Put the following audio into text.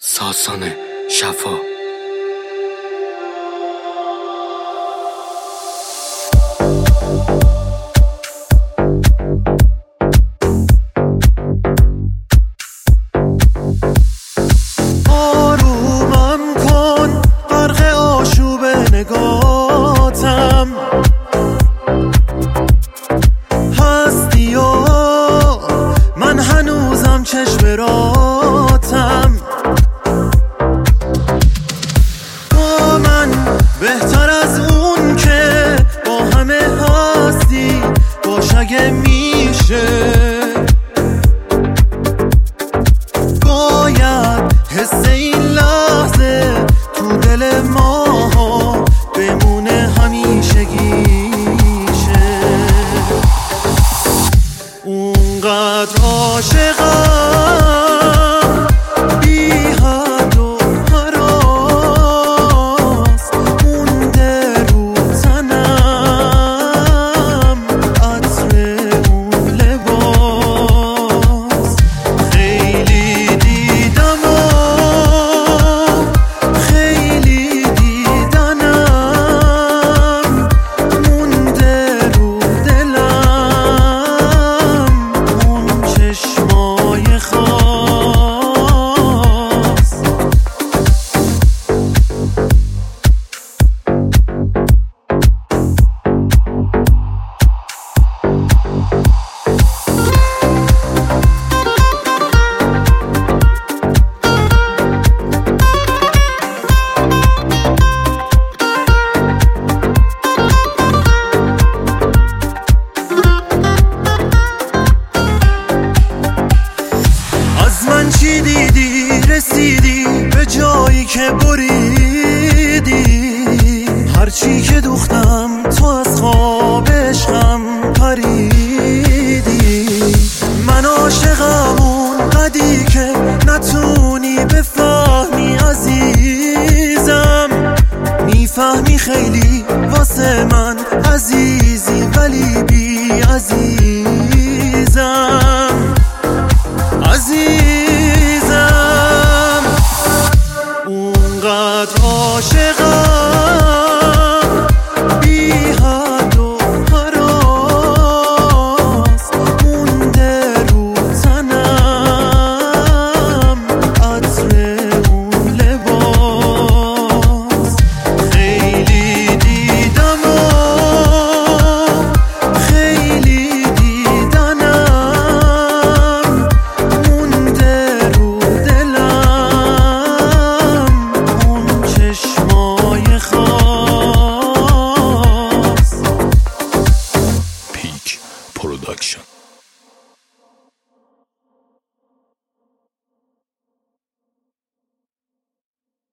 ساسان شفا. آرومم کن غرق آشوب نگاتم هستی و من هنوزم چشم راتم. با من بهتر از اون که با همه هستی باش اگه میشه. باید حس این لحظه تو دل ما بمونه همیشگیشه. اونقدر عاشقم بی حد و هراس مونده رو تنم عطر اون لباس. خیلی دیدم و خیلی دیدنم مونده رو دلم اون چشمای خاص. از من چی دیدی رسیدی به جایی که بریدی. هرچی که دوختم تو از خواب عشقم پریدی. من عاشقم اون قدی که نتونی بفهمی عزیزم. میفهمی خیلی واسه من عزیزی ولی بی عزیزم. عزیزم اونقدر عاشقم بی حد و هراس مونده رو تنم عطر اون لباس. خیلی دیدم و خیلی دیدنم مونده رو دلم اون چشمای خاص. پیک پروداکشن.